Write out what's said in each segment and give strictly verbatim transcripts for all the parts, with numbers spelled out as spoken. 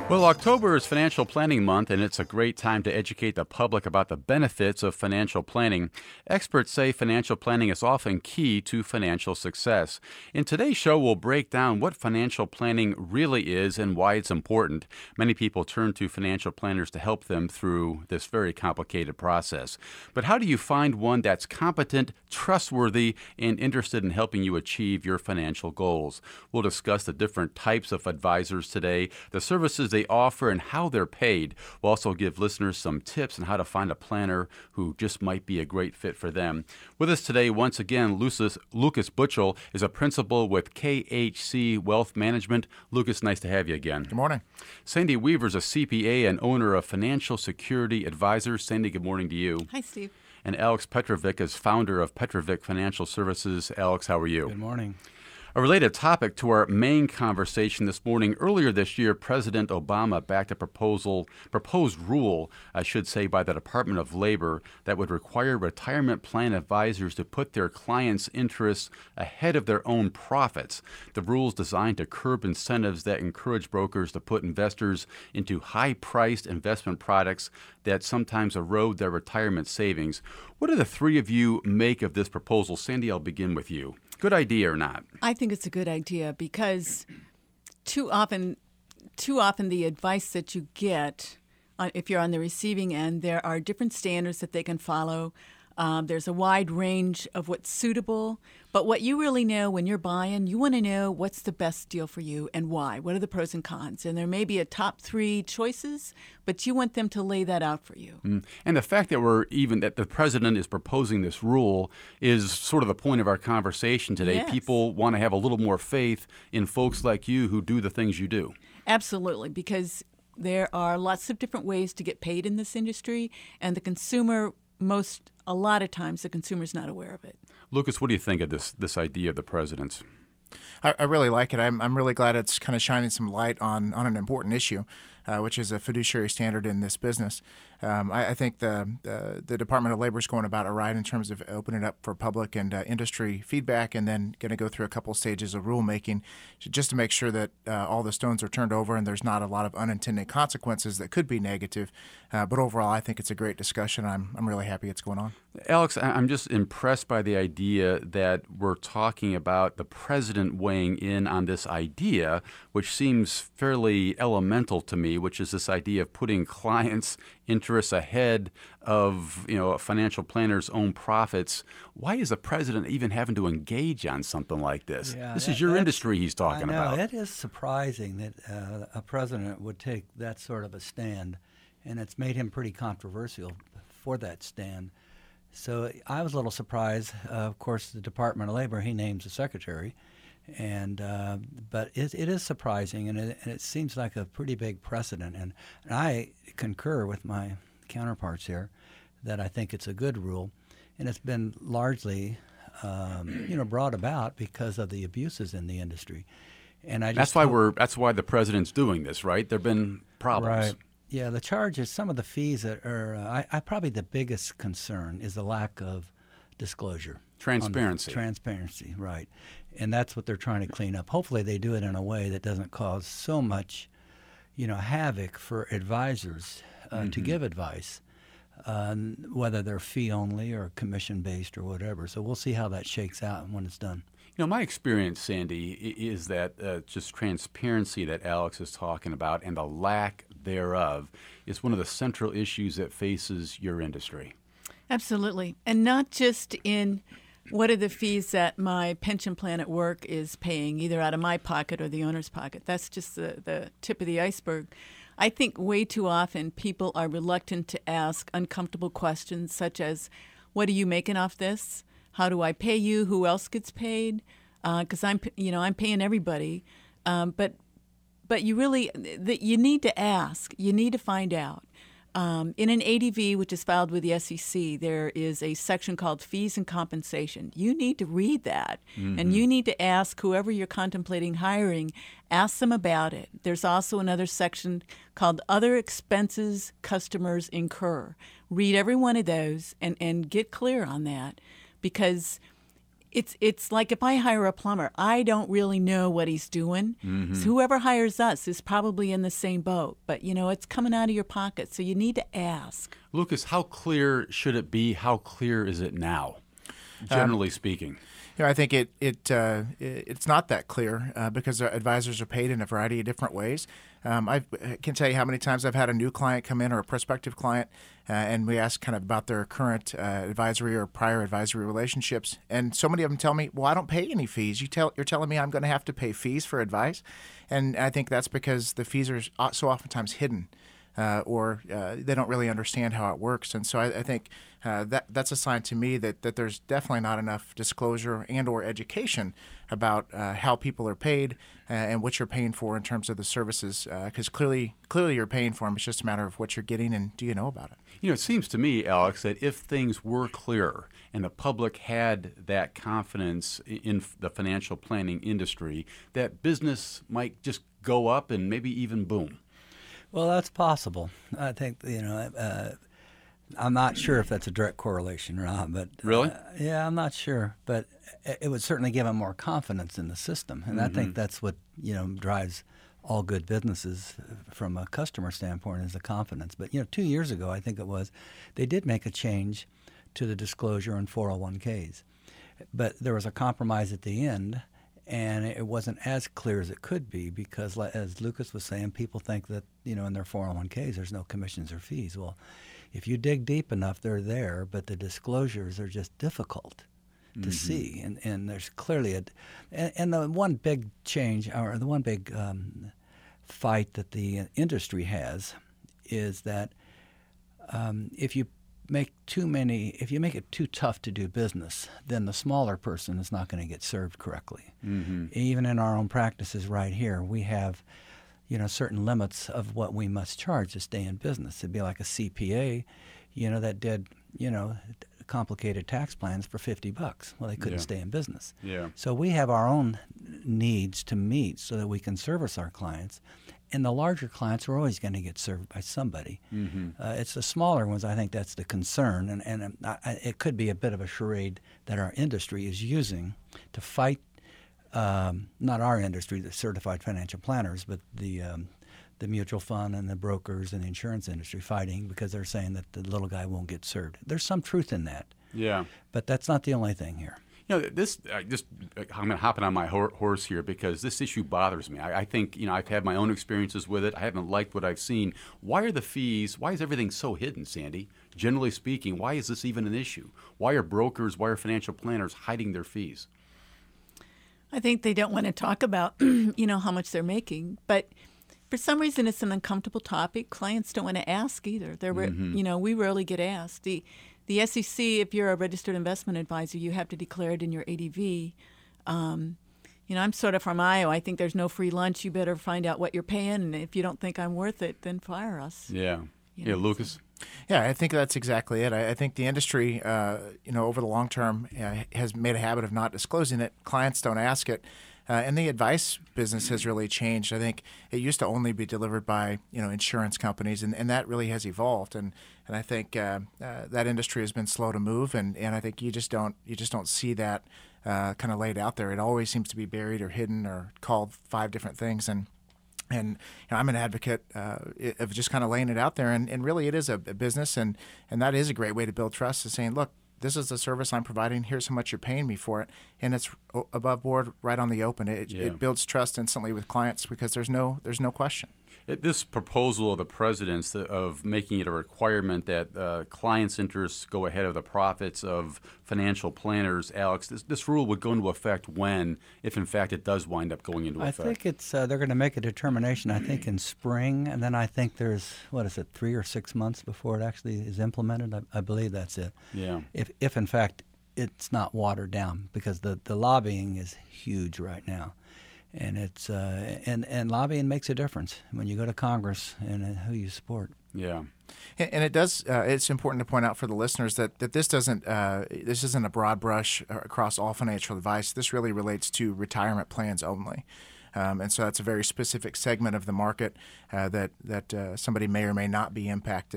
Well, October is Financial Planning Month, and it's a great time to educate the public about the benefits of financial planning. Experts say financial planning is often key to financial success. In today's show, we'll break down what financial planning really is and why it's important. Many people turn to financial planners to help them through this very complicated process. But how do you find one that's competent, trustworthy, and interested in helping you achieve your financial goals? We'll discuss the different types of advisors today, the services they offer, and how they're paid. We'll also give listeners some tips on how to find a planner who just might be a great fit for them. With us today, once again, Lucas, Lucas Butchell is a principal with K H C Wealth Management. Lucas, nice to have you again. Good morning. Sandy Weaver is a C P A and owner of Financial Security Advisors. Sandy, good morning to you. Hi, Steve. And Alex Petrovic is founder of Petrovic Financial Services. Alex, how are you? Good morning. A related topic to our main conversation this morning. Earlier this year, President Obama backed a proposal, proposed rule, I should say, by the Department of Labor that would require retirement plan advisors to put their clients' interests ahead of their own profits. The rule is designed to curb incentives that encourage brokers to put investors into high-priced investment products that sometimes erode their retirement savings. What do the three of you make of this proposal? Sandy, I'll begin with you. Good idea or not? I think it's a good idea because too often, too often the advice that you get, uh, if you're on the receiving end, there are different standards that they can follow. Um, there's a wide range of what's suitable. But what you really know when you're buying, you want to know what's the best deal for you and why. What are the pros and cons? And there may be a top three choices, but you want them to lay that out for you. Mm. And the fact that we're even that the president is proposing this rule is sort of the point of our conversation today. Yes. People want to have a little more faith in folks like you who do the things you do. Absolutely, because there are lots of different ways to get paid in this industry, and the consumer most a lot of times the consumer's not aware of it. Lucas, what do you think of this this idea of the president's? I, I really like it. I'm, I'm really glad it's kind of shining some light on, on an important issue, uh, which is a fiduciary standard in this business. Um, I, I think the, the the Department of Labor is going about it right in terms of opening it up for public and uh, industry feedback, and then going to go through a couple stages of rulemaking just to make sure that uh, all the stones are turned over and there's not a lot of unintended consequences that could be negative. Uh, but overall, I think it's a great discussion. I'm I'm really happy it's going on. Alex, I'm just impressed by the idea that we're talking about the president weighing in on this idea, which seems fairly elemental to me, which is this idea of putting clients' interests ahead of, you know, a financial planner's own profits. Why is the president even having to engage on something like this? Yeah, this that, is your industry he's talking I know, about. It is surprising that uh, a president would take that sort of a stand, and it's made him pretty controversial for that stand. So I was a little surprised. Uh, of course, the Department of Labor, he names a secretary, and uh, but it, it is surprising, and it, and it seems like a pretty big precedent. And, and I concur with my counterparts here that I think it's a good rule, and it's been largely, um, you know, brought about because of the abuses in the industry. And I just that's why hope, we're that's why the president's doing this, right? There've been problems. Right. Yeah, the charges, some of the fees that are, uh, I, I probably the biggest concern is the lack of disclosure. Transparency. Transparency, right. And that's what they're trying to clean up. Hopefully they do it in a way that doesn't cause so much, you know, havoc for advisors uh, mm-hmm. to give advice, uh, whether they're fee only or commission based or whatever. So we'll see how that shakes out when it's done. You know, my experience, Sandy, is that uh, just transparency that Alex is talking about and the lack thereof is one of the central issues that faces your industry. Absolutely. And not just in what are the fees that my pension plan at work is paying, either out of my pocket or the owner's pocket. That's just the, the tip of the iceberg. I think way too often people are reluctant to ask uncomfortable questions such as, what are you making off this? How do I pay you? Who else gets paid? Because uh, I'm, you know, I'm paying everybody. Um, but, but you really, the, you need to ask. You need to find out. Um, in an A D V, which is filed with the S E C, there is a section called Fees and Compensation. You need to read that, mm-hmm. and you need to ask whoever you're contemplating hiring, ask them about it. There's also another section called Other Expenses Customers Incur. Read every one of those and, and get clear on that, because it's it's like if I hire a plumber, I don't really know what he's doing. Mm-hmm. So whoever hires us is probably in the same boat. But, you know, it's coming out of your pocket, so you need to ask. Lucas, how clear should it be? How clear is it now, generally um, speaking? You know, I think it it uh, it's not that clear uh, because our advisors are paid in a variety of different ways. Um, I've, I can tell you how many times I've had a new client come in or a prospective client, uh, and we ask kind of about their current uh, advisory or prior advisory relationships, and so many of them tell me, "Well, I don't pay any fees. You tell you're telling me I'm going to have to pay fees for advice," and I think that's because the fees are so oftentimes hidden. Uh, or uh, they don't really understand how it works. And so I, I think uh, that that's a sign to me that, that there's definitely not enough disclosure and or education about uh, how people are paid uh, and what you're paying for in terms of the services. Because uh, clearly, clearly you're paying for them. It's just a matter of what you're getting and do you know about it? You know, it seems to me, Alex, that if things were clearer and the public had that confidence in the financial planning industry, that business might just go up and maybe even boom. Well, that's possible. I think, you know, uh, I'm not sure if that's a direct correlation or not. But really? Uh, yeah, I'm not sure. But it would certainly give them more confidence in the system. And mm-hmm. I think that's what, you know, drives all good businesses from a customer standpoint is the confidence. But, you know, two years ago, I think it was, they did make a change to the disclosure on four oh one k's. But there was a compromise at the end. And it wasn't as clear as it could be because, as Lucas was saying, people think that, you know, in their four oh one k's there's no commissions or fees. Well, if you dig deep enough, they're there, but the disclosures are just difficult to mm-hmm. see. And, and there's clearly a and, – and the one big change or the one big um, fight that the industry has is that um, if you make too many, if you make it too tough to do business, then the smaller person is not going to get served correctly. Mm-hmm. Even in our own practices right here, we have, you know, certain limits of what we must charge to stay in business. It'd be like a C P A, you know, that did, you know, complicated tax plans for fifty bucks. Well, they couldn't yeah. stay in business. Yeah. So we have our own needs to meet so that we can service our clients. And the larger clients are always going to get served by somebody. Mm-hmm. Uh, it's the smaller ones, I think that's the concern. And, and I, it could be a bit of a charade that our industry is using to fight, um, not our industry, the certified financial planners, but the um, the mutual fund and the brokers and the insurance industry fighting because they're saying that the little guy won't get served. There's some truth in that. Yeah. But that's not the only thing here. You know, this uh, just I'm hopping on my ho- horse here because this issue bothers me. I, I think, you know, I've had my own experiences with it. I haven't liked what I've seen. Why are the fees, why is everything so hidden, Sandy? Generally speaking, why is this even an issue? Why are brokers, why are financial planners hiding their fees? I think they don't want to talk about, you know, how much they're making. But for some reason, it's an uncomfortable topic. Clients don't want to ask either. They're, mm-hmm. you know, we rarely get asked. The The S E C, if you're a registered investment advisor, you have to declare it in your A D V. Um, you know, I'm sort of from Iowa. I think there's no free lunch. You better find out what you're paying. And if you don't think I'm worth it, then fire us. Yeah. You yeah, know, Lucas? So. Yeah, I think that's exactly it. I, I think the industry, uh, you know, over the long term uh, has made a habit of not disclosing it. Clients don't ask it. Uh, and the advice business has really changed. I think it used to only be delivered by, you know, insurance companies, and, and that really has evolved. And and I think uh, uh, that industry has been slow to move, and, and I think you just don't you just don't see that uh, kind of laid out there. It always seems to be buried or hidden or called five different things. And and you know, I'm an advocate uh, of just kind of laying it out there. And, and really, it is a, a business, and and that is a great way to build trust. Is saying, look, this is the service I'm providing. Here's how much you're paying me for it, and it's above board, right on the open. It, yeah. it builds trust instantly with clients because there's no there's no question. It, this proposal of the president's of making it a requirement that uh, clients' interests go ahead of the profits of financial planners, Alex, this, this rule would go into effect when, if in fact it does wind up going into I effect? I think it's uh, they're going to make a determination, I think, in spring, and then I think there's, what is it, three or six months before it actually is implemented? I, I believe that's it. Yeah. If, if in fact, it's not watered down, because the, the lobbying is huge right now. And it's uh, and and lobbying makes a difference when you go to Congress and uh, who you support. Yeah, and it does. Uh, it's important to point out for the listeners that, that this doesn't uh, this isn't a broad brush across all financial advice. This really relates to retirement plans only, um, and so that's a very specific segment of the market uh, that that uh, somebody may or may not be impacted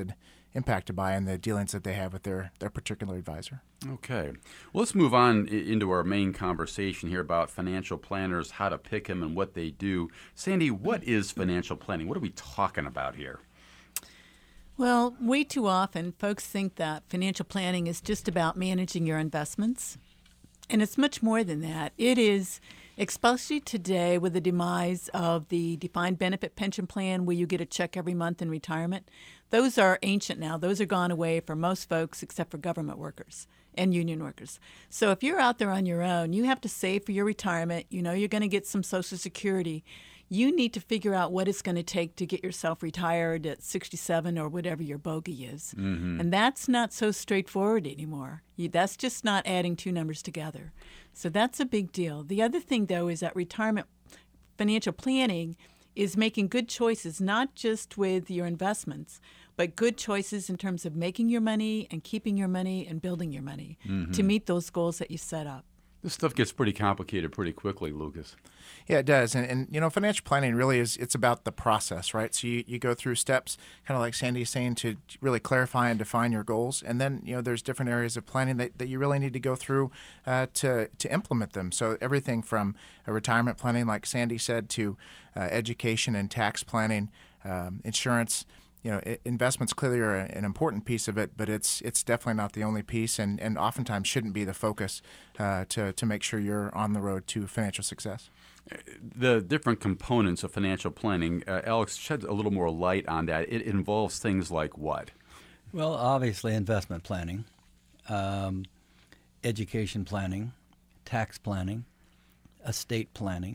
impacted by in the dealings that they have with their, their particular advisor. Okay. Well, let's move on i- into our main conversation here about financial planners, how to pick them, and what they do. Sandy, what is financial planning? What are we talking about here? Well, way too often, folks think that financial planning is just about managing your investments. And it's much more than that. It is, especially today with the demise of the defined benefit pension plan where you get a check every month in retirement, those are ancient now. Those are gone away for most folks except for government workers and union workers. So if you're out there on your own, you have to save for your retirement. You know you're going to get some Social Security. You need to figure out what it's going to take to get yourself retired at sixty-seven or whatever your bogey is. Mm-hmm. And that's not so straightforward anymore. You, that's just not adding two numbers together. So that's a big deal. The other thing, though, is that retirement financial planning is making good choices, not just with your investments, but good choices in terms of making your money and keeping your money and building your money mm-hmm. to meet those goals that you set up. This stuff gets pretty complicated pretty quickly, Lucas. Yeah, it does. And, and you know, financial planning really is, it's about the process, right? So you, you go through steps, kind of like Sandy's saying, to really clarify and define your goals. And then, you know, there's different areas of planning that, that you really need to go through uh, to, to implement them. So everything from a retirement planning, like Sandy said, to uh, education and tax planning, um, insurance. You know, investments clearly are an important piece of it, but it's it's definitely not the only piece, and, and oftentimes shouldn't be the focus uh, to to make sure you're on the road to financial success. The different components of financial planning, uh, Alex, shed a little more light on that. It involves things like what? Well, obviously investment planning, um, education planning, tax planning, estate planning.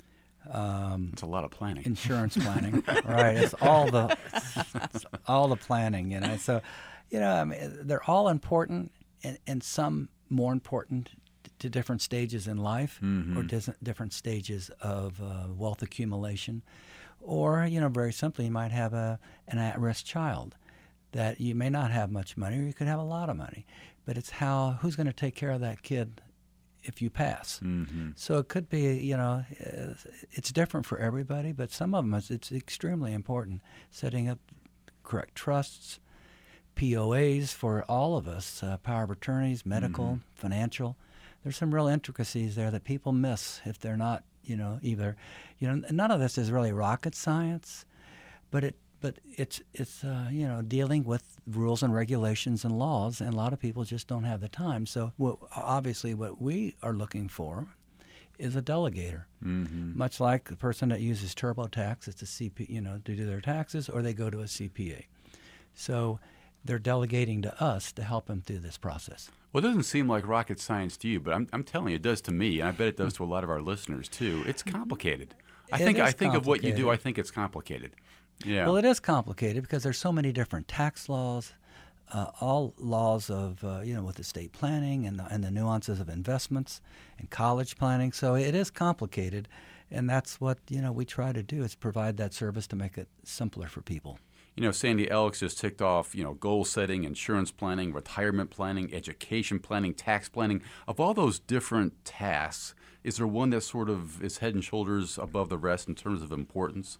Um, it's a lot of planning. Insurance planning, right? It's all the it's all the planning, you know. So, you know, I mean, they're all important, and, and some more important to different stages in life, mm-hmm. or dis- different stages of uh, wealth accumulation, or you know, very simply, you might have a an at-risk child that you may not have much money, or you could have a lot of money, but it's how who's going to take care of that kid if you pass. Mm-hmm. So it could be, you know, it's different for everybody, but some of them, it's, it's extremely important. Setting up correct trusts, P O As for all of us, uh, power of attorneys, medical, mm-hmm. financial. There's some real intricacies there that people miss if they're not, you know, either, you know, none of this is really rocket science, but it But it's, it's uh, you know, dealing with rules and regulations and laws, and a lot of people just don't have the time. So what, obviously what we are looking for is a delegator, mm-hmm. much like the person that uses TurboTax, it's a C P, you know, to do their taxes, or they go to a C P A. So they're delegating to us to help them through this process. Well, it doesn't seem like rocket science to you, but I'm, I'm telling you, it does to me, and I bet it does to a lot of our listeners too. It's complicated. I It think is I think of what you do, complicated. I think it's complicated. Yeah. Well, it is complicated because there's so many different tax laws, uh, all laws of, uh, you know, with estate planning and the, and the nuances of investments and college planning. So it is complicated, and that's what, you know, we try to do is provide that service to make it simpler for people. You know, Sandy, Alex just ticked off, you know, goal setting, insurance planning, retirement planning, education planning, tax planning. Of all those different tasks, is there one that sort of is head and shoulders above the rest in terms of importance?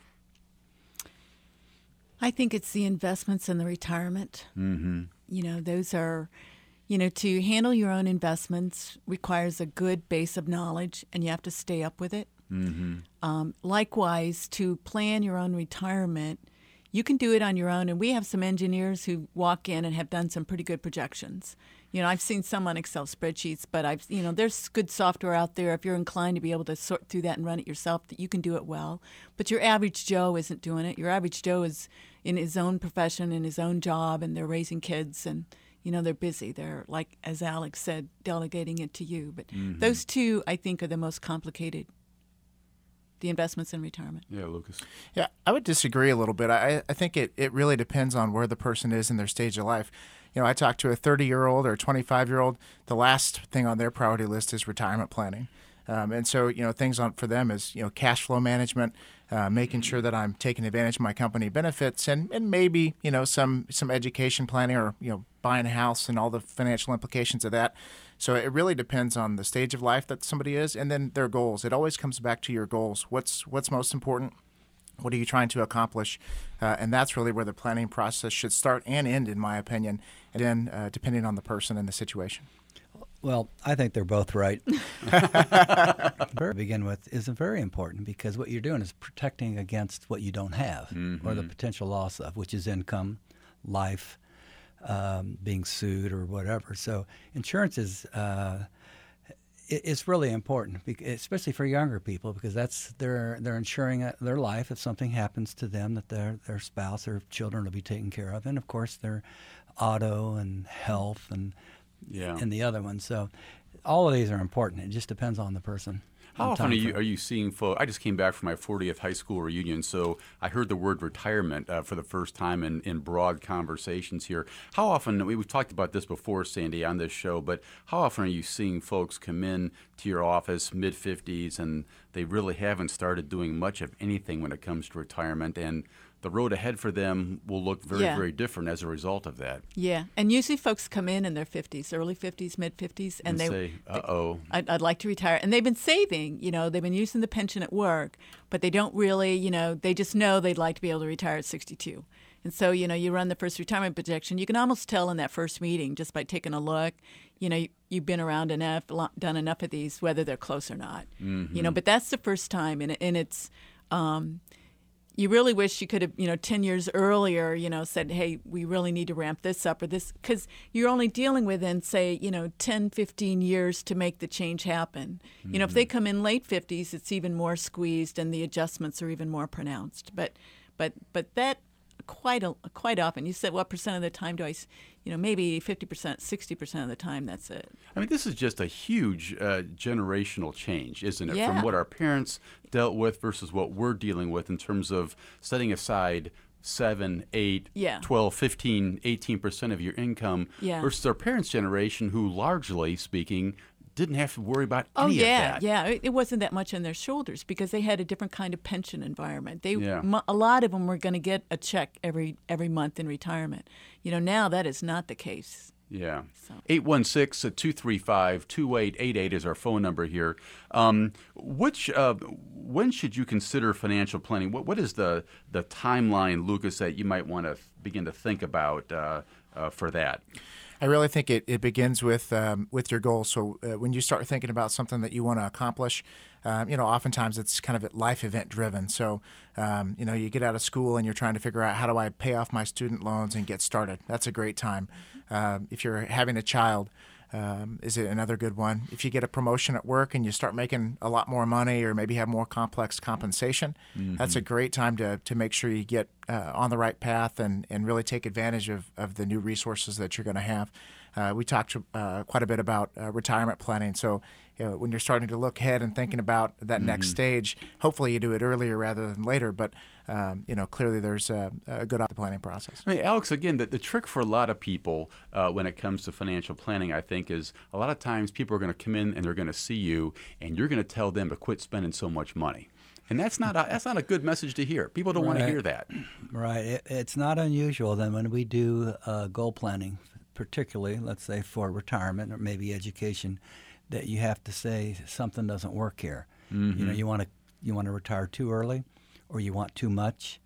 I think it's the investments and the retirement. Mm-hmm. You know, those are, you know, to handle your own investments requires a good base of knowledge, and you have to stay up with it. Mm-hmm. Um, likewise, to plan your own retirement, you can do it on your own. And we have some engineers who walk in and have done some pretty good projections. You know, I've seen some on Excel spreadsheets, but I've, you know, there's good software out there. If you're inclined to be able to sort through that and run it yourself, that you can do it well. But your average Joe isn't doing it. Your average Joe is in his own profession, in his own job, and they're raising kids, and, you know, they're busy. They're, like, as Alex said, delegating it to you. But mm-hmm. those two, I think, are the most complicated, the investments in retirement. Yeah, Lucas. Yeah, I would disagree a little bit. I, I think it, it really depends on where the person is in their stage of life. You know, I talk to a thirty-year-old or a twenty-five-year-old, the last thing on their priority list is retirement planning. Um, and so, you know, things on for them is, you know, cash flow management, uh, making sure that I'm taking advantage of my company benefits, and, and maybe, you know, some, some education planning, or, you know, buying a house and all the financial implications of that. So it really depends on the stage of life that somebody is, and then their goals. It always comes back to your goals. What's what's most important? What are you trying to accomplish? Uh, and that's really where the planning process should start and end, in my opinion, and then uh, depending on the person and the situation. Well, I think they're both right. To begin with is very important because what you're doing is protecting against what you don't have mm-hmm. or the potential loss of, which is income, life, um, being sued or whatever. So insurance is uh, it, it's really important, especially for younger people, because that's they're they're insuring their life if something happens to them, that their their spouse or children will be taken care of, and of course their auto and health and yeah. and the other one. So all of these are important. It just depends on the person. How often are you are you seeing folks? I just came back from my fortieth high school reunion, so I heard the word retirement uh, for the first time in, in broad conversations here. How often, we've talked about this before, Sandy, on this show, but how often are you seeing folks come in to your office mid-fifties and they really haven't started doing much of anything when it comes to retirement, and the road ahead for them will look very, yeah. very different as a result of that? Yeah, and usually folks come in in their fifties, early fifties, mid-fifties, and, and they say, uh-oh. I'd, I'd like to retire. And they've been saving, you know, they've been using the pension at work, but they don't really, you know, they just know they'd like to be able to retire at sixty-two. And so, you know, you run the first retirement projection. You can almost tell in that first meeting just by taking a look, you know, you, you've been around enough, done enough of these, whether they're close or not. Mm-hmm. You know, but that's the first time, and, and it's... Um, You really wish you could have, you know, ten years earlier, you know, said, hey, we really need to ramp this up or this, because you're only dealing with in, say, you know, ten, fifteen years to make the change happen. Mm-hmm. You know, if they come in late fifties, it's even more squeezed and the adjustments are even more pronounced. But but but that quite a, quite often, you said what percent of the time do I, you know, maybe fifty percent, sixty percent of the time, that's it. I mean, this is just a huge uh, generational change, isn't it? Yeah. From what our parents dealt with versus what we're dealing with in terms of setting aside seven, eight, yeah. twelve, fifteen, eighteen percent of your income yeah. versus our parents' generation who, largely speaking, didn't have to worry about oh, any yeah, of that. Yeah, it, it wasn't that much on their shoulders because they had a different kind of pension environment. They, yeah. m- a lot of them were going to get a check every every month in retirement. You know, now that is not the case. Yeah. So. eight one six, two three five, two eight eight eight is our phone number here. Um, which uh, when should you consider financial planning? What What is the, the timeline, Lucas, that you might want to begin to think about uh, uh, for that? I really think it, it begins with um, with your goals. So uh, when you start thinking about something that you want to accomplish, um, you know, oftentimes it's kind of life event driven. So, um, you know, you get out of school and you're trying to figure out, how do I pay off my student loans and get started? That's a great time. Um, if you're having a child, um, is it another good one? If you get a promotion at work and you start making a lot more money or maybe have more complex compensation, mm-hmm. that's a great time to, to make sure you get uh, on the right path and, and really take advantage of, of the new resources that you're going to have. Uh, we talked uh, quite a bit about uh, retirement planning. So you know, when you're starting to look ahead and thinking about that mm-hmm. next stage, hopefully you do it earlier rather than later. But um, you know, clearly there's a, a good planning process. I mean, Alex, again, the, the trick for a lot of people uh, when it comes to financial planning, I think, is a lot of times people are going to come in and they're going to see you, and you're going to tell them to quit spending so much money. And that's not a, that's not a good message to hear. People don't right. want to hear that. Right. It, it's not unusual then when we do uh, goal planning, particularly, let's say, for retirement or maybe education, that you have to say something doesn't work here. Mm-hmm. You know, you want to you want to retire too early, or you want too much.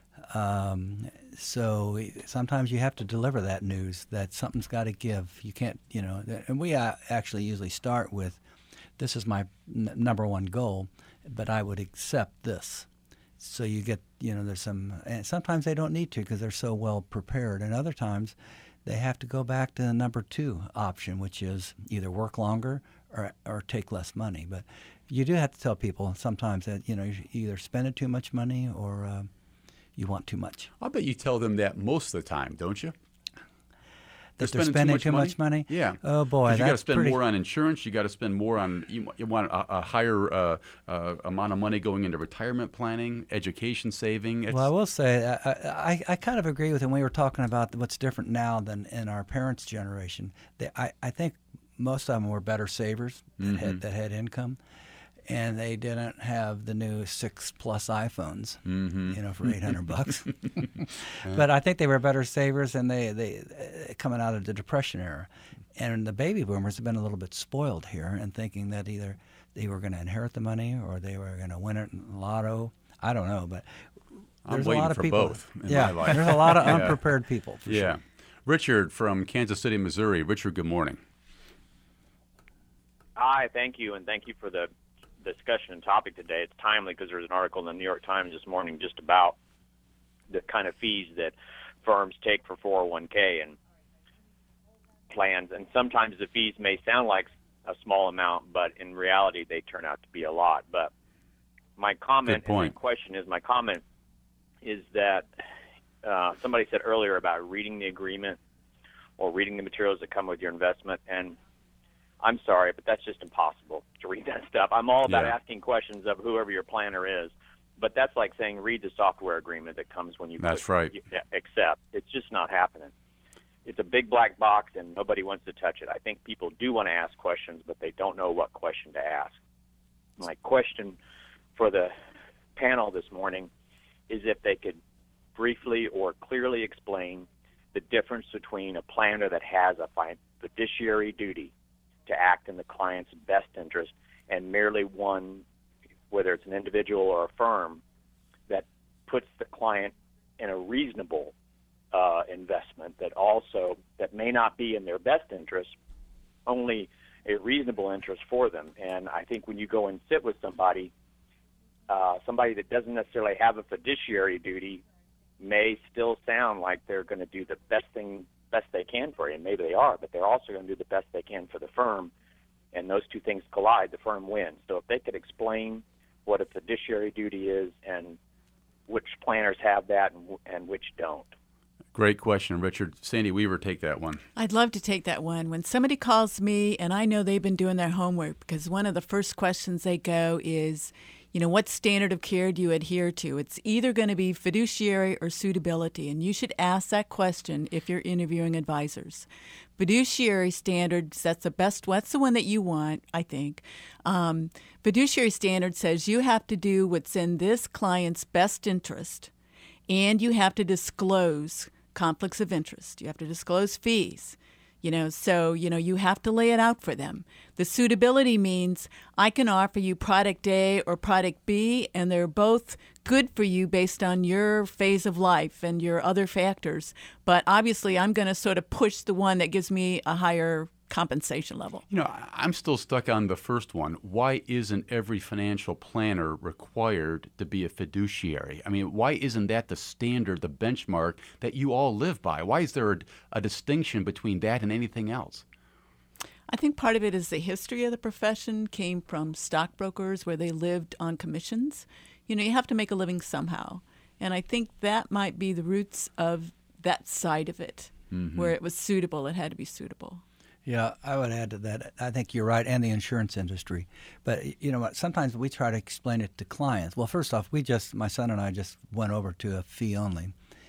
Um, so sometimes you have to deliver that news that something's got to give. You can't, you know. And we actually usually start with, "This is my n- number one goal, but I would accept this." So you get, you know, there's some. And sometimes they don't need to because they're so well prepared, and other times they have to go back to the number two option, which is either work longer or or take less money. But you do have to tell people sometimes that, you know, you either spending too much money or uh, you want too much. I'll bet you tell them that most of the time, don't you? That they're, they're spending, spending too, much, too money? much money? Yeah. Oh, boy. You got to spend pretty... more on insurance. You got to spend more on, you, you want a, a higher uh, uh, amount of money going into retirement planning, education saving. It's... Well, I will say, I, I, I kind of agree with him. We were talking about what's different now than in our parents' generation. They, I, I think most of them were better savers that, mm-hmm. had, that had income. And they didn't have the new six plus iPhones, mm-hmm. you know, for eight hundred bucks. But I think they were better savers, and they they uh, coming out of the Depression era, and the baby boomers have been a little bit spoiled here, and thinking that either they were going to inherit the money or they were going to win it in lotto. I don't know, but I'm there's waiting a lot of for people. both in yeah, my life. there's a lot of Yeah. unprepared people. For Yeah. Sure. Richard from Kansas City, Missouri. Richard, good morning. Hi, thank you, and thank you for the discussion and topic today. It's timely because there's an article in the New York Times this morning just about the kind of fees that firms take for four oh one k and plans. And sometimes the fees may sound like a small amount, but in reality they turn out to be a lot. But my comment and my question is, my comment is that uh, somebody said earlier about reading the agreement or reading the materials that come with your investment, and I'm sorry, but that's just impossible to read that stuff. I'm all about Yeah. asking questions of whoever your planner is, but that's like saying read the software agreement that comes when you That's click right. accept. It's just not happening. It's a big black box, and nobody wants to touch it. I think people do want to ask questions, but they don't know what question to ask. My question for the panel this morning is if they could briefly or clearly explain the difference between a planner that has a fiduciary duty to act in the client's best interest and merely one, whether it's an individual or a firm, that puts the client in a reasonable uh, investment that also, that may not be in their best interest, only a reasonable interest for them. And I think when you go and sit with somebody, uh, somebody that doesn't necessarily have a fiduciary duty may still sound like they're going to do the best thing best they can for you, and maybe they are, but they're also going to do the best they can for the firm, and those two things collide, the firm wins. So if they could explain what a fiduciary duty is and which planners have that and, and which don't. Great question, Richard. Sandy Weaver, take that one. I'd love to take that one. When somebody calls me, and I know they've been doing their homework, because one of the first questions they go is, you know, what standard of care do you adhere to? It's either going to be fiduciary or suitability, and you should ask that question if you're interviewing advisors. Fiduciary standard, that's the best, that's the one that you want, I think. Um, fiduciary standard says you have to do what's in this client's best interest, and you have to disclose conflicts of interest. You have to disclose fees. You know, so, you know, you have to lay it out for them. The suitability means I can offer you product A or product B, and they're both good for you based on your phase of life and your other factors. But obviously, I'm going to sort of push the one that gives me a higher compensation level. You know, I- I'm still stuck on the first one. Why isn't every financial planner required to be a fiduciary? I mean, why isn't that the standard, the benchmark that you all live by? Why is there a, a distinction between that and anything else? I think part of it is the history of the profession came from stockbrokers where they lived on commissions. You know, you have to make a living somehow. And I think that might be the roots of that side of it, mm-hmm. where it was suitable. It had to be suitable. Yeah, I would add to that. I think you're right, and the insurance industry. But you know what? Sometimes we try to explain it to clients. Well, first off, we just, my son and I just went over to a fee-only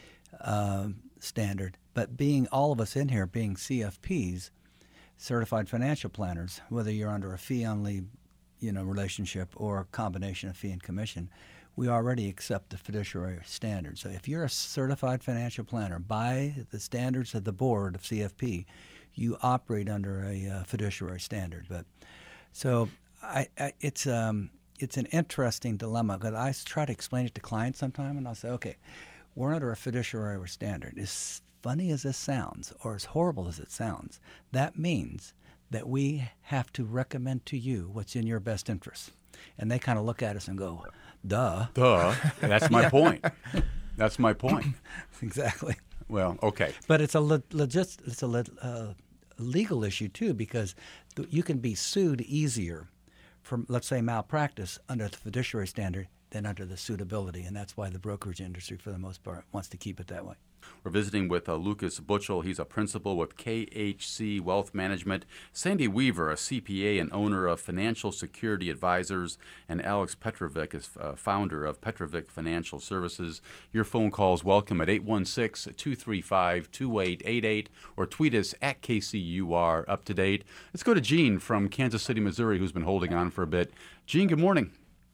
uh, standard. But being all of us in here being C F Ps, certified financial planners, whether you're under a fee-only, you know, relationship or a combination of fee and commission, we already accept the fiduciary standard. So if you're a certified financial planner by the standards of the board of C F P, you operate under a uh, fiduciary standard. But so I, I, it's um, it's an interesting dilemma because I try to explain it to clients sometime, and I'll say, okay, we're under a fiduciary standard. As funny as this sounds, or as horrible as it sounds, that means that we have to recommend to you what's in your best interest. And they kind of look at us and go, duh. Duh. That's my point. That's my point. Exactly. Well, okay. But it's a le- legit, it's a le- uh, legal issue too, because th- you can be sued easier for, let's say, malpractice under the fiduciary standard than under the suitability, and that's why the brokerage industry, for the most part, wants to keep it that way. We're visiting with uh, Lucas Butchell. He's a principal with K H C Wealth Management. Sandy Weaver, a C P A and owner of Financial Security Advisors. And Alex Petrovic is uh, founder of Petrovic Financial Services. Your phone calls welcome at eight one six, two three five, two eight eight eight or tweet us at K C U R Up to Date. Let's go to Gene from Kansas City, Missouri, who's been holding on for a bit. Gene, good morning.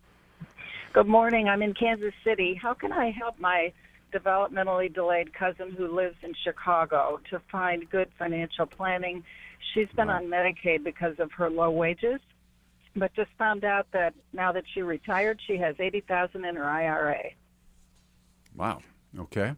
Good morning. I'm in Kansas City. How can I help my developmentally delayed cousin who lives in Chicago to find good financial planning? She's been Wow. on Medicaid because of her low wages, but just found out that now that she retired, she has eighty thousand dollars in her I R A. Wow. Okay.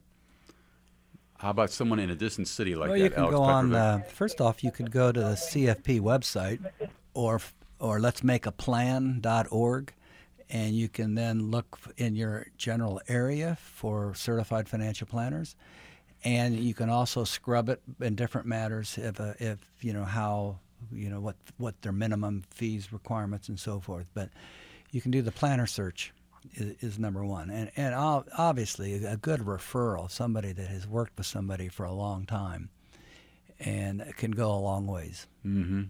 How about someone in a distant city like well, that? you can Alex go on. Petrovic? Uh, first off, you could go to the C F P website, or or let's make a plan dot org, and you can then look in your general area for certified financial planners, and you can also scrub it in different matters if uh, if you know how you know what what their minimum fees requirements and so forth. But you can do the planner search. Is, is number one, and and obviously a good referral, somebody that has worked with somebody for a long time, and can go a long ways. Mm-hmm.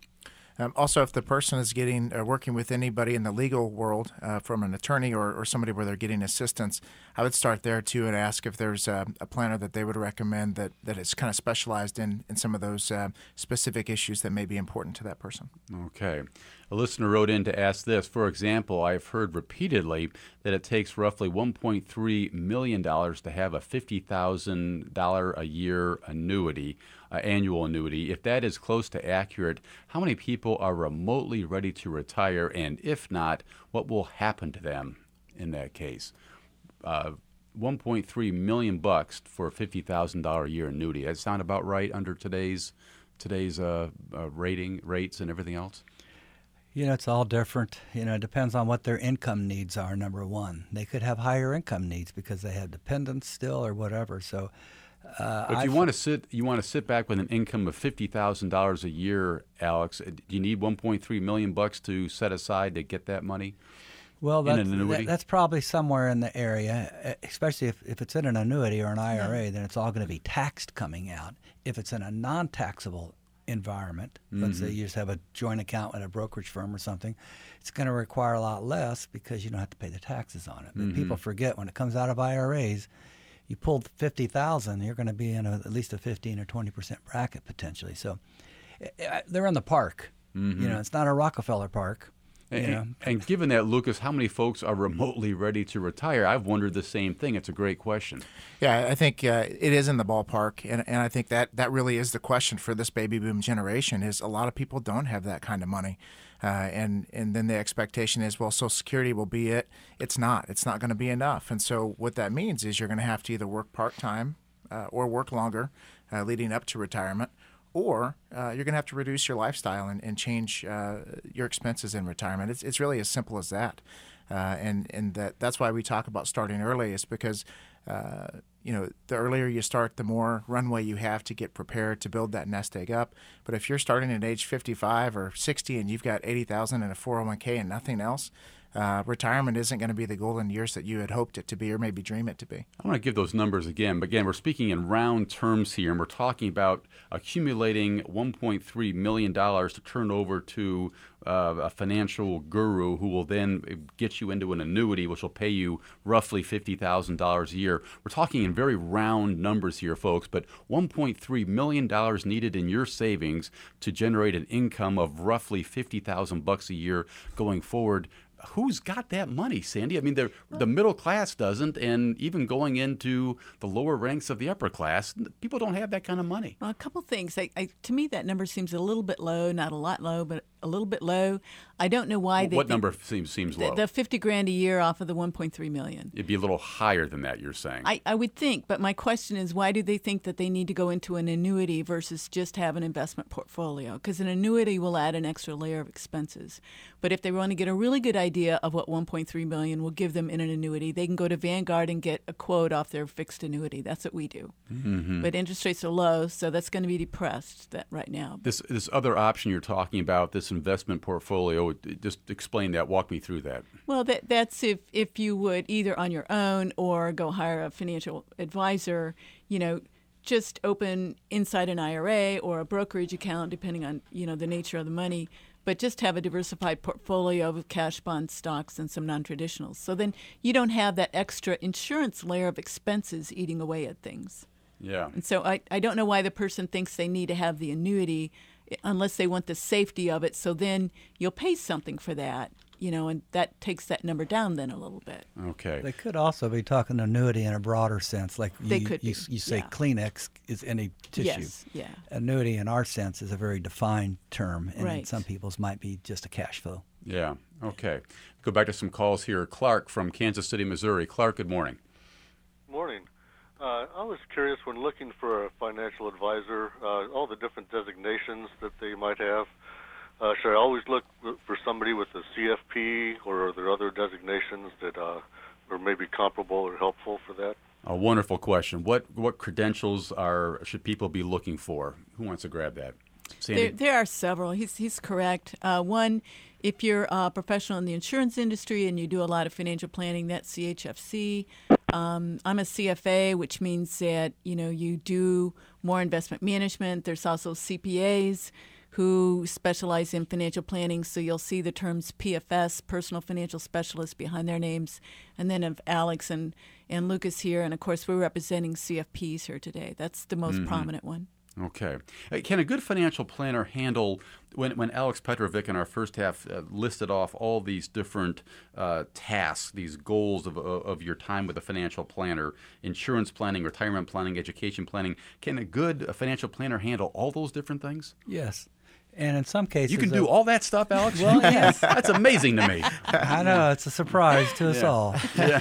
Um, also, if the person is getting uh, working with anybody in the legal world, uh, from an attorney or, or somebody where they're getting assistance, I would start there too and ask if there's a, a planner that they would recommend that, that is kind of specialized in, in some of those uh, specific issues that may be important to that person. Okay. A listener wrote in to ask this. For example, I've heard repeatedly that it takes roughly one point three million dollars to have a fifty thousand dollars a year annuity, uh, annual annuity. If that is close to accurate, how many people are remotely ready to retire? And if not, what will happen to them in that case? Uh, one point three million bucks for a fifty thousand dollars a year annuity. That sound about right under today's today's uh, uh, rating rates and everything else? You know, it's all different. You know, it depends on what their income needs are, number one. They could have higher income needs because they have dependents still or whatever. So, uh, But if you want to sit, you want to sit back with an income of fifty thousand dollars a year, Alex. Do you need one point three million bucks to set aside to get that money? Well, in that's, an annuity? that, that's probably somewhere in the area, especially if, if it's in an annuity or an I R A, yeah. Then it's all going to be taxed coming out. If it's in a non-taxable environment, mm-hmm. let's say you just have a joint account with a brokerage firm or something, it's going to require a lot less because you don't have to pay the taxes on it. But mm-hmm. people forget when it comes out of I R As, you pull fifty thousand, you're going to be in a, at least a fifteen or twenty percent bracket potentially. So they're in the park. Mm-hmm. You know, it's not a Rockefeller Park. And, you know. and given that, Lucas, how many folks are remotely ready to retire? I've wondered the same thing. It's a great question. Yeah, I think uh, it is in the ballpark, and, and I think that, that really is the question for this baby boom generation is a lot of people don't have that kind of money. Uh, and, and then the expectation is, well, Social Security will be it. It's not. It's not going to be enough. And so what that means is you're going to have to either work part-time uh, or work longer uh, leading up to retirement, or uh, you're going to have to reduce your lifestyle and, and change uh, your expenses in retirement. It's it's really as simple as that, uh, and and that that's why we talk about starting early. Is because uh, you know the earlier you start, the more runway you have to get prepared to build that nest egg up. But if you're starting at age fifty-five or sixty and you've got eighty thousand in a four oh one k and nothing else, Uh, retirement isn't going to be the golden years that you had hoped it to be or maybe dream it to be. I want to give those numbers again. But again, we're speaking in round terms here, and we're talking about accumulating one point three million dollars to turn over to uh, a financial guru who will then get you into an annuity, which will pay you roughly fifty thousand dollars a year. We're talking in very round numbers here, folks, but one point three million dollars needed in your savings to generate an income of roughly fifty thousand bucks a year going forward. Who's got that money, Sandy? I mean, the the middle class doesn't, and even going into the lower ranks of the upper class, people don't have that kind of money. Well, a couple things. I, I, to me, that number seems a little bit low, not a lot low, but a little bit low. I don't know why Well, they what think number seems seems the, low? the fifty grand a year off of the one point three million. It'd be a little higher than that, you're saying. I, I would think, but my question is, why do they think that they need to go into an annuity versus just have an investment portfolio? Because an annuity will add an extra layer of expenses. But if they want to get a really good idea of what one point three million dollars will give them in an annuity, they can go to Vanguard and get a quote off their fixed annuity. That's what we do. Mm-hmm. But interest rates are low, so that's going to be depressed that right now. This this other option you're talking about, this investment portfolio, just explain that. Walk me through that. Well, that that's if, if you would either on your own or go hire a financial advisor, you know, just open inside an I R A or a brokerage account, depending on, you know, the nature of the money, but just have a diversified portfolio of cash, bonds, stocks, and some non-traditionals. So then you don't have that extra insurance layer of expenses eating away at things. Yeah. And so I, I don't know why the person thinks they need to have the annuity unless they want the safety of it. So then you'll pay something for that, you know, and that takes that number down then a little bit. Okay. They could also be talking annuity in a broader sense, like They you, could you, be, you say yeah. Kleenex is any tissue. Yes, yeah. Annuity in our sense is a very defined term, and Right. in some people's might be just a cash flow. Yeah. Okay. Go back to some calls here. Clark from Kansas City, Missouri. Clark, good morning. Uh, I was curious when looking for a financial advisor, uh, all the different designations that they might have. Uh, should I always look for somebody with a C F P, or are there other designations that uh, are maybe comparable or helpful for that? A wonderful question. What what credentials are should people be looking for? Who wants to grab that? Sandy? There, there are several. He's he's correct. Uh, one, if you're a professional in the insurance industry and you do a lot of financial planning, that's C H F C. Um, I'm a C F A, which means that you know you do more investment management. There's also C P As who specialize in financial planning, so you'll see the terms P F S, Personal Financial Specialist, behind their names. And then of Alex and, and Lucas here, and of course we're representing C F Ps here today. That's the most mm-hmm. prominent one. Okay. Can a good financial planner handle, when when Alex Petrovic in our first half uh, listed off all these different uh, tasks, these goals of, of your time with a financial planner, insurance planning, retirement planning, education planning, can a good financial planner handle all those different things? Yes. And in some cases... You can do uh, all that stuff, Alex? Well, yes. That's amazing to me. I know. It's a surprise to us yeah. all.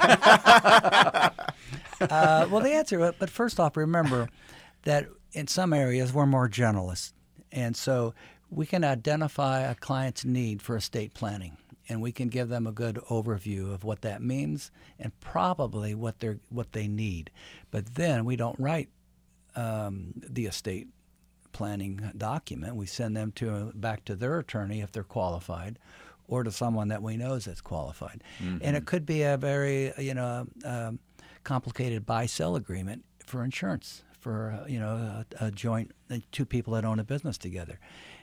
Yeah. uh, well, the answer, but first off, remember that in some areas we're more generalists. And so we can identify a client's need for estate planning, and we can give them a good overview of what that means and probably what they're what they need. But then we don't write um, the estate planning document. We send them to back to their attorney if they're qualified, or to someone that we know is that's qualified. Mm-hmm. And it could be a very you know um, complicated buy-sell agreement for insurance for uh, you know a, a joint uh, two people that own a business together.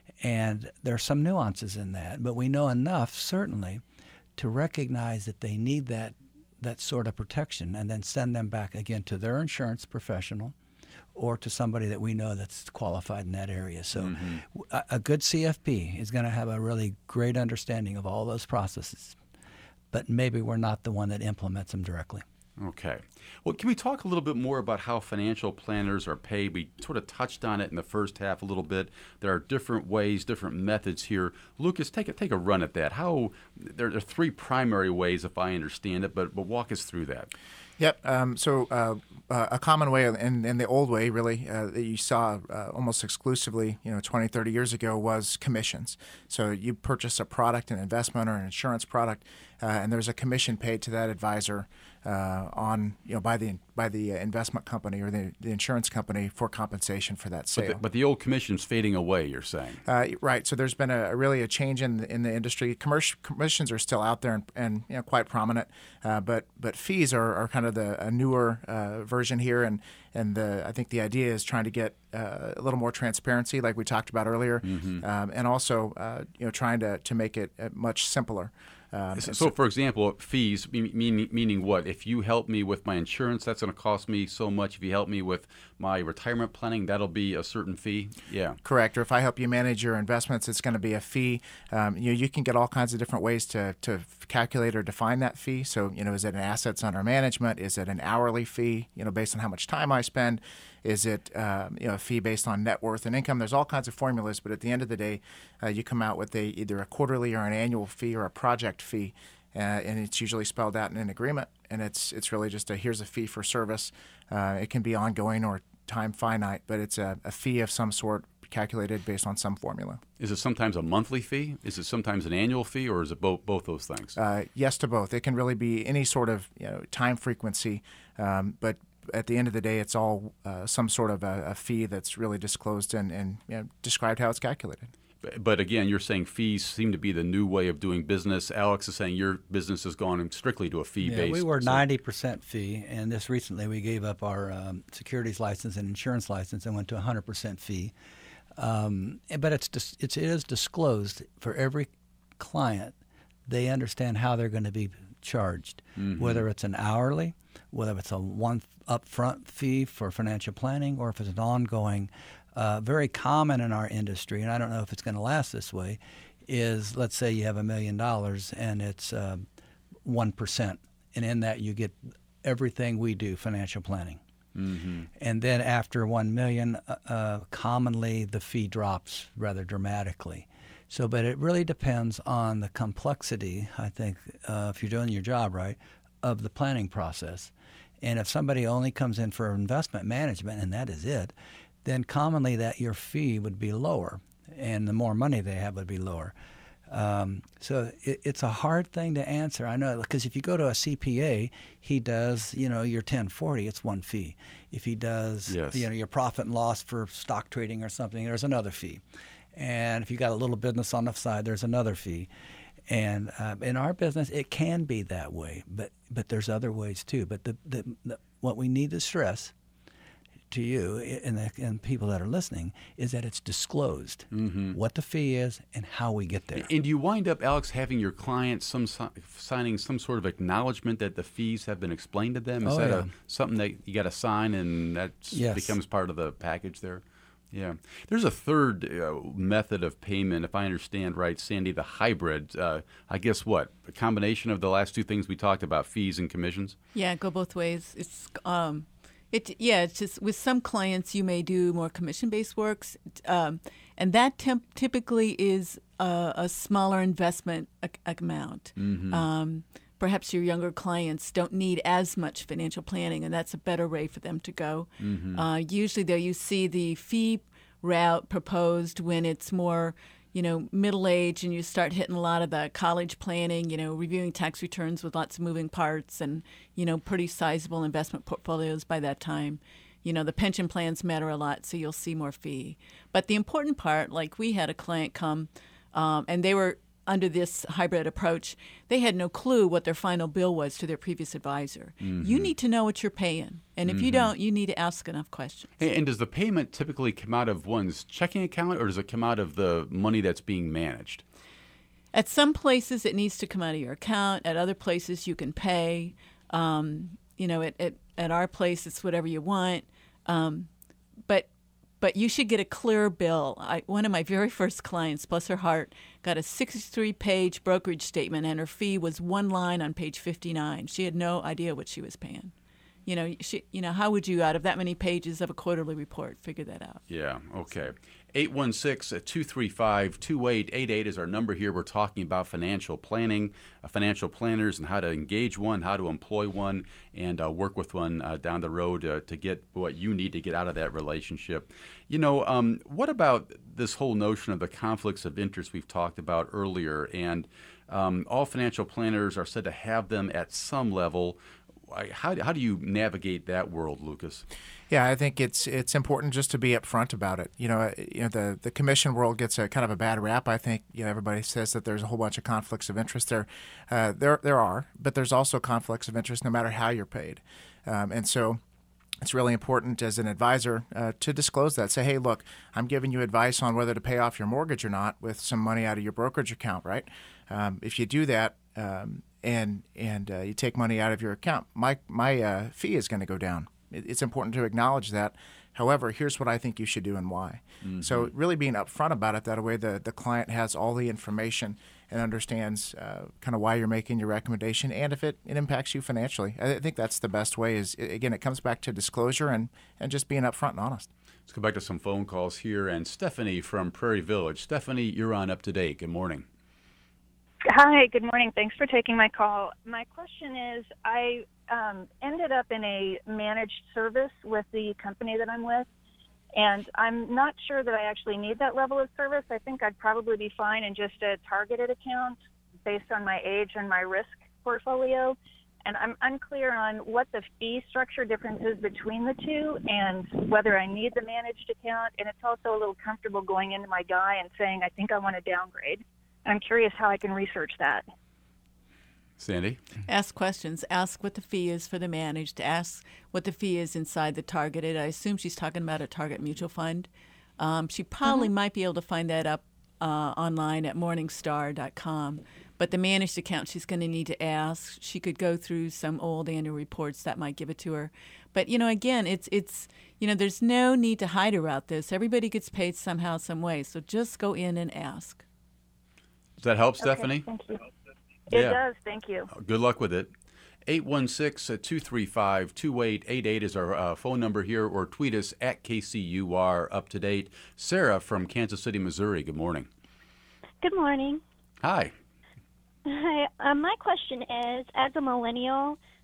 And there are some nuances in that, but we know enough certainly to recognize that they need that that sort of protection, and then send them back again to their insurance professional or to somebody that we know that's qualified in that area. So mm-hmm. a, a good C F P is going to have a really great understanding of all those processes, but maybe we're not the one that implements them directly. Okay. Well, can we talk a little bit more about how financial planners are paid? We sort of touched on it in the first half a little bit. There are different ways, different methods here. Lucas, take a, take a run at that. How there are three primary ways, if I understand it, but, but walk us through that. Yep. Um, so uh, uh, a common way, in, in the old way, really, uh, that you saw uh, almost exclusively, you know, twenty, thirty years ago was commissions. So you purchase a product, an investment or an insurance product, uh, and there's a commission paid to that advisor uh, on, you know, by the by the investment company or the, the insurance company for compensation for that sale. But the, but the old commission's fading away, you're saying? Uh, right. So there's been a, a really a change in the, in the industry. Commercial commissions are still out there and, and you know, quite prominent, uh, but but fees are, are kind of the a newer uh, version here, and and the I think the idea is trying to get uh, a little more transparency, like we talked about earlier, mm-hmm. um, and also uh, you know trying to to make it much simpler. Um, so, so, for example, fees, meaning, meaning what? If you help me with my insurance, that's going to cost me so much. If you help me with my retirement planning, that'll be a certain fee? Yeah. Correct. Or if I help you manage your investments, it's going to be a fee. Um, you know, you can get all kinds of different ways to, to calculate or define that fee. So, you know, is it an assets under management? Is it an hourly fee, you know, based on how much time I spend? Is it um, you know, a fee based on net worth and income? There's all kinds of formulas, but at the end of the day, uh, you come out with a either a quarterly or an annual fee or a project fee, uh, and it's usually spelled out in an agreement. And it's it's really just a here's a fee for service. Uh, it can be ongoing or time finite, but it's a, a fee of some sort calculated based on some formula. Is it sometimes a monthly fee? Is it sometimes an annual fee, or is it both both those things? Uh, yes to both. It can really be any sort of you know time frequency, um, but at the end of the day, it's all uh, some sort of a, a fee that's really disclosed and, and you know, described how it's calculated. But, but again, you're saying fees seem to be the new way of doing business. Alex is saying your business has gone strictly to a fee-based. Yeah, we were ninety percent fee, and this recently we gave up our um, securities license and insurance license and went to one hundred percent fee. Um, but it's, dis- it's it is disclosed for every client. They understand how they're going to be charged, mm-hmm. whether it's an hourly, whether it's a one upfront fee for financial planning, or if it's an ongoing. Uh, very common in our industry, and I don't know if it's going to last this way, is let's say you have a million dollars and it's uh, one percent, and in that you get everything we do, financial planning. Mm-hmm. And then after one million, uh, uh, commonly the fee drops rather dramatically. So, but it really depends on the complexity, I think, uh, if you're doing your job right, of the planning process. And if somebody only comes in for investment management and that is it, then commonly that your fee would be lower, and the more money they have would be lower. Um, so it, it's a hard thing to answer. I know, because if you go to a C P A, he does, you know, your ten forty, it's one fee. If he does, yes. you know, your profit and loss for stock trading or something, there's another fee. And if you got a little business on the side, there's another fee. And uh, in our business, it can be that way, but but there's other ways too. But the, the, the what we need to stress to you and the and people that are listening is that it's disclosed mm-hmm. what the fee is and how we get there. And do you wind up, Alex, having your client some signing some sort of acknowledgement that the fees have been explained to them? Is oh, that yeah. a, something that you got to sign and that yes. becomes part of the package there? Yeah. There's a third uh, method of payment, if I understand right, Sandy, the hybrid. Uh, I guess what? A combination of the last two things we talked about, fees and commissions? Yeah, go both ways. It's um, it yeah. It's just with some clients you may do more commission-based works, um, and that temp- typically is a, a smaller investment a- amount. Mm-hmm. Um, perhaps your younger clients don't need as much financial planning, and that's a better way for them to go. Mm-hmm. Uh, usually, though, you see the fee route proposed when it's more, you know, middle age, and you start hitting a lot of the college planning, you know, reviewing tax returns with lots of moving parts and, you know, pretty sizable investment portfolios by that time. You know, the pension plans matter a lot, so you'll see more fee. But the important part, like we had a client come, um, and they were under this hybrid approach, they had no clue what their final bill was to their previous advisor. Mm-hmm. You need to know what you're paying. And if mm-hmm. you don't, you need to ask enough questions. And, and does the payment typically come out of one's checking account, or does it come out of the money that's being managed? At some places, it needs to come out of your account. At other places, you can pay. Um, you know, at, at, at our place, it's whatever you want. Um, but But you should get a clear bill. I, one of my very first clients, bless her heart, got a sixty-three page brokerage statement, and her fee was one line on page fifty-nine. She had no idea what she was paying. You know, she, you know, how would you, out of that many pages of a quarterly report, figure that out? Yeah, okay. eight one six, two three five, two eight eight eight is our number here. We're talking about financial planning, uh, financial planners, and how to engage one, how to employ one, and uh, work with one uh, down the road uh, to get what you need to get out of that relationship. You know, um, what about this whole notion of the conflicts of interest we've talked about earlier? And um, all financial planners are said to have them at some level. How, how do you navigate that world, Lucas? Yeah, I think it's it's important just to be upfront about it. You know, you know the, the commission world gets a kind of a bad rap. I think you know everybody says that there's a whole bunch of conflicts of interest there. Uh, there there are, but there's also conflicts of interest no matter how you're paid, um, and so it's really important as an advisor uh, to disclose that. Say, hey, look, I'm giving you advice on whether to pay off your mortgage or not with some money out of your brokerage account, right? Um, if you do that. Um, and and uh, you take money out of your account, my my uh, fee is going to go down. It, it's important to acknowledge that. However, here's what I think you should do and why. Mm-hmm. So really being upfront about it, that way the, the client has all the information and understands uh, kind of why you're making your recommendation and if it, it impacts you financially. I think that's the best way is, again, it comes back to disclosure and, and just being upfront and honest. Let's go back to some phone calls here. And Stephanie from Prairie Village. Stephanie, you're on Up to Date. Good morning. Hi, good morning. Thanks for taking my call. My question is, I um, ended up in a managed service with the company that I'm with, and I'm not sure that I actually need that level of service. I think I'd probably be fine in just a targeted account based on my age and my risk portfolio. And I'm unclear on what the fee structure difference is between the two and whether I need the managed account. And it's also a little comfortable going into my guy and saying, I think I want to downgrade. I'm curious how I can research that. Sandy? Ask questions. Ask what the fee is for the managed. Ask what the fee is inside the targeted. I assume she's talking about a target mutual fund. Um, she probably mm-hmm. might be able to find that up uh, online at morningstar dot com. But the managed account, she's going to need to ask. She could go through some old annual reports that might give it to her. But, you know, again, it's, it's you know, there's no need to hide about this. Everybody gets paid somehow, some way. So just go in and ask. Does that help, Okay, Stephanie? thank you. It Yeah. does. Thank you. Good luck with it. eight one six, two three five, two eight eight eight is our uh, phone number here, or tweet us at K C U R Up to Date. Sarah from Kansas City, Missouri. Good morning. Good morning. Hi. Hi. Uh, my question is, as a millennial,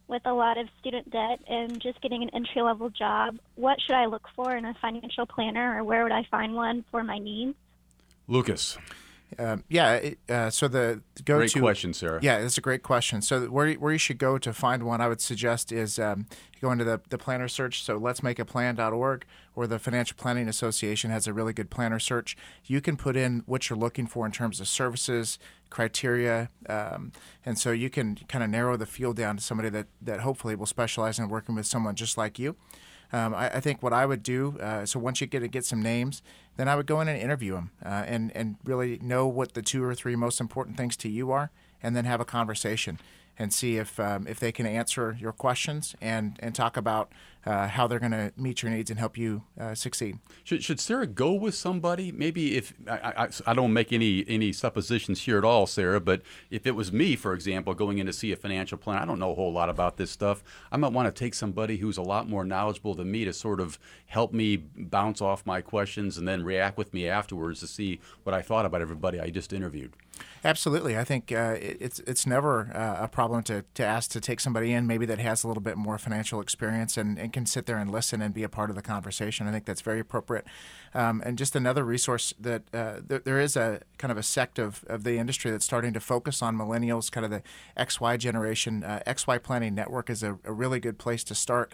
with a lot of student debt and just getting an entry-level job. What should I look for in a financial planner, or where would I find one for my needs? Lucas. Uh, yeah, it, uh, so the go great to question, Sarah. Yeah, that's a great question. So where where you should go to find one, I would suggest is um, go into the the planner search. So let's make a plan dot org, or the Financial Planning Association has a really good planner search. You can put in what you're looking for in terms of services, criteria, um, and so you can kind of narrow the field down to somebody that that hopefully will specialize in working with someone just like you. Um, I, I think what I would do, uh, so once you get to get some names, then I would go in and interview them uh, and, and really know what the two or three most important things to you are, and then have a conversation and see if um, if they can answer your questions and, and talk about uh, how they're going to meet your needs and help you uh, succeed. Should, should Sarah go with somebody? Maybe if I, I, I don't make any any suppositions here at all, Sarah, but if it was me, for example, going in to see a financial planner, I don't know a whole lot about this stuff. I might want to take somebody who's a lot more knowledgeable than me to sort of help me bounce off my questions and then react with me afterwards to see what I thought about everybody I just interviewed. Absolutely. I think uh, it, it's it's never uh, a problem to, to ask to take somebody in maybe that has a little bit more financial experience and, and can sit there and listen and be a part of the conversation. I think that's very appropriate. Um, and just another resource that uh, th- there is a kind of a sect of, of the industry that's starting to focus on millennials, kind of the X Y generation. Uh, X Y Planning Network is a, a really good place to start.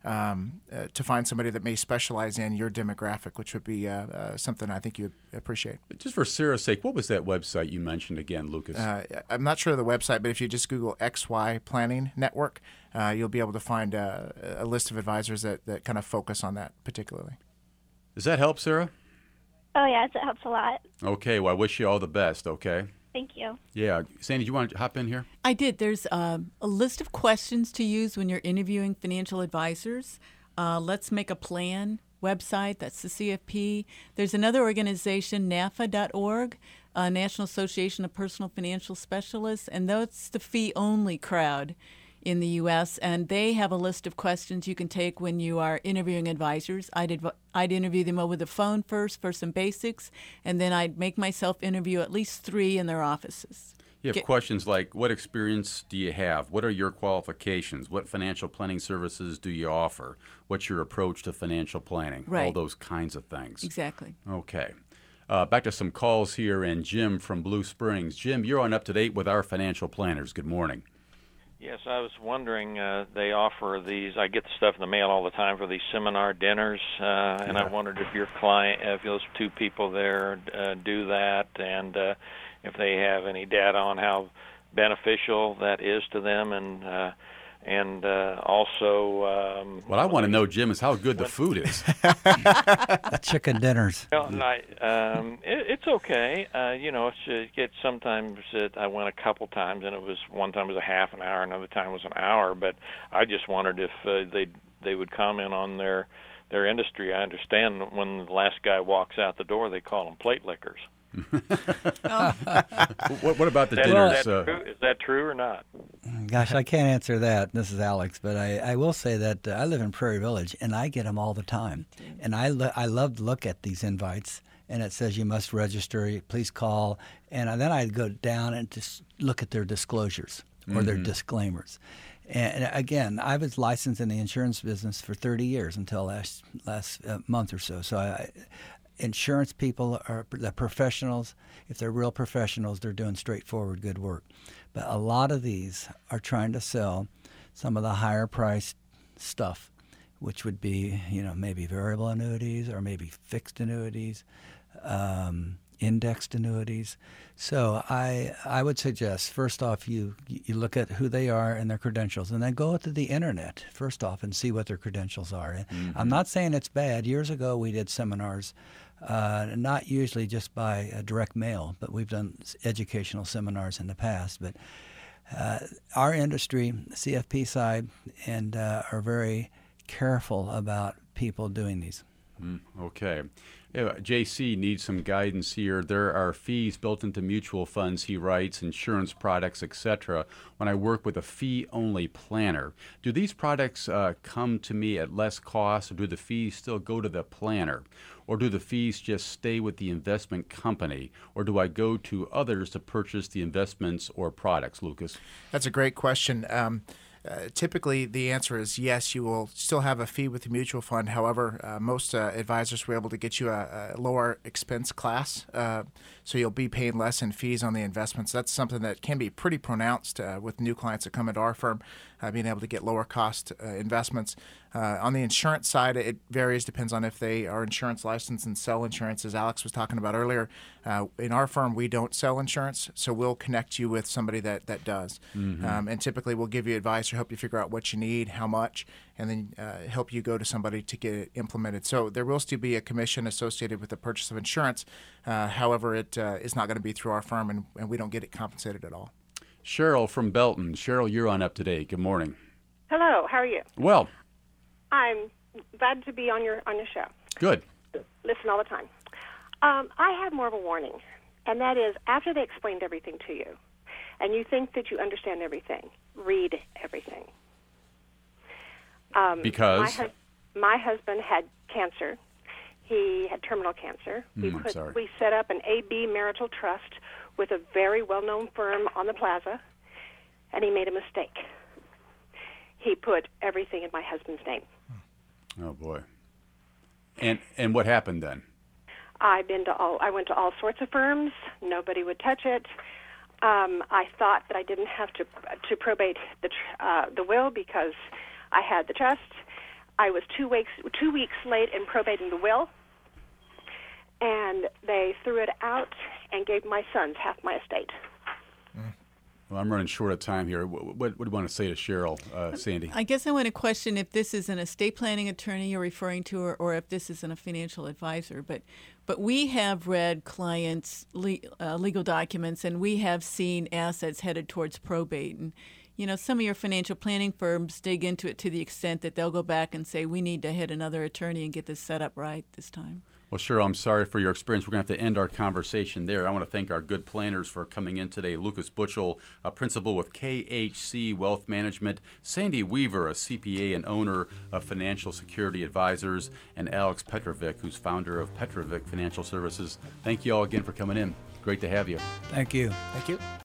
Um, uh, to find somebody that may specialize in your demographic, which would be uh, uh, something I think you'd appreciate. Just for Sarah's sake, what was that website you mentioned again, Lucas? Uh, I'm not sure of the website, but if you just Google X Y Planning Network, uh, you'll be able to find uh, a list of advisors that, that kind of focus on that particularly. Does that help, Sarah? Oh, yes, it helps a lot. Okay, well, I wish you all the best, okay? Thank you. Yeah. Sandy, do you want to hop in here? I did. There's uh, a list of questions to use when you're interviewing financial advisors. Uh, Let's Make a Plan website, that's the C F P. There's another organization, N A F A dot org, uh, National Association of Personal Financial Specialists, and that's the fee-only crowd in the U S, and they have a list of questions you can take when you are interviewing advisors. I'd, adv- I'd interview them over the phone first for some basics, and then I'd make myself interview at least three in their offices. You have Get- questions like, what experience do you have? What are your qualifications? What financial planning services do you offer? What's your approach to financial planning? Right. All those kinds of things. Exactly. Okay. Uh, back to some calls here, and Jim from Blue Springs. Jim, you're on Up to Date with our financial planners. Good morning. Yes, I was wondering, uh, they offer these, I get the stuff in the mail all the time for these seminar dinners, uh, and Yeah. I wondered if your client, if those two people there uh, do that, and uh, if they have any data on how beneficial that is to them, and uh, and uh, also... Um, What I want to know, Jim, is how good the food is. The chicken dinners. Well, I, um, it, it's okay. Uh, you know, it's, it gets sometimes it, I went a couple times, and it was one time it was a half an hour, another time was an hour. But I just wondered if uh, they they would comment on their their industry. I understand when the last guy walks out the door, they call them plate lickers. Oh. what, what about the Is that, dinners? is, that uh, true? Is that true or not? Gosh, I can't answer that. This is Alex, but I, I will say that uh, I live in Prairie Village, and I get them all the time. And I, lo- I love to look at these invites, and it says you must register, please call. And then I go down and just look at their disclosures or Mm-hmm. their disclaimers. And again, I was licensed in the insurance business for thirty years until last last uh, month or so. So I, insurance people are the professionals. If they're real professionals, they're doing straightforward, good work. But a lot of these are trying to sell some of the higher priced stuff, which would be, you know, maybe variable annuities or maybe fixed annuities, um, indexed annuities. So I I would suggest, first off, you you look at who they are and their credentials, and then go to the internet, first off, and see what their credentials are. Mm-hmm. I'm not saying it's bad. Years ago, we did seminars, uh, not usually just by uh, direct mail, but we've done educational seminars in the past. But uh, our industry, C F P side, and uh, are very careful about people doing these. Mm, okay. Yeah, J C needs some guidance here. There are fees built into mutual funds, he writes, insurance products, et cetera. When I work with a fee-only planner, do these products uh, come to me at less cost, or do the fees still go to the planner? Or do the fees just stay with the investment company? Or do I go to others to purchase the investments or products, Lucas? That's a great question. Um, Uh, typically, the answer is yes, you will still have a fee with the mutual fund. However, uh, most uh, advisors were able to get you a, a lower expense class, uh, so you'll be paying less in fees on the investments. That's something that can be pretty pronounced uh, with new clients that come into our firm, uh, being able to get lower cost uh, investments. Uh, on the insurance side, it varies, depends on if they are insurance licensed and sell insurance, as Alex was talking about earlier. Uh, in our firm, we don't sell insurance, so we'll connect you with somebody that, that does. Mm-hmm. Um, and typically, we'll give you advice or help you figure out what you need, how much, and then uh, help you go to somebody to get it implemented. So there will still be a commission associated with the purchase of insurance. Uh, however, it uh, is not going to be through our firm, and, and we don't get it compensated at all. Cheryl from Belton. Cheryl, you're on up today. Good morning. Hello, how are you? Well. I'm glad to be on your on your show. Good. Listen all the time. Um, I have more of a warning, and that is after they explained everything to you, and you think that you understand everything, read everything. Um, because? My, hus- my husband had cancer. He had terminal cancer. Mm, we, I'm put, sorry. we set up an A B marital trust with a very well-known firm on the plaza, and he made a mistake. He put everything in my husband's name. Oh boy. And and what happened then? I've been to all. I went to all sorts of firms. Nobody would touch it. Um, I thought that I didn't have to to probate the tr- uh, the will because I had the trust. I was two weeks two weeks late in probating the will, and they threw it out and gave my sons half my estate. Well, I'm running short of time here. What, what, what do you want to say to Cheryl, uh, Sandy? I guess I want to question if this is an estate planning attorney you're referring to, or, or if this isn't a financial advisor. But, but we have read clients' le- uh, legal documents, and we have seen assets headed towards probate. And you know, some of your financial planning firms dig into it to the extent that they'll go back and say, we need to hit another attorney and get this set up right this time. Well, Cheryl, I'm sorry for your experience. We're going to have to end our conversation there. I want to thank our good planners for coming in today. Lucas Butchell, a principal with K H C Wealth Management, Sandy Weaver, a C P A and owner of Financial Security Advisors, and Alex Petrovic, who's founder of Petrovic Financial Services. Thank you all again for coming in. Great to have you. Thank you. Thank you.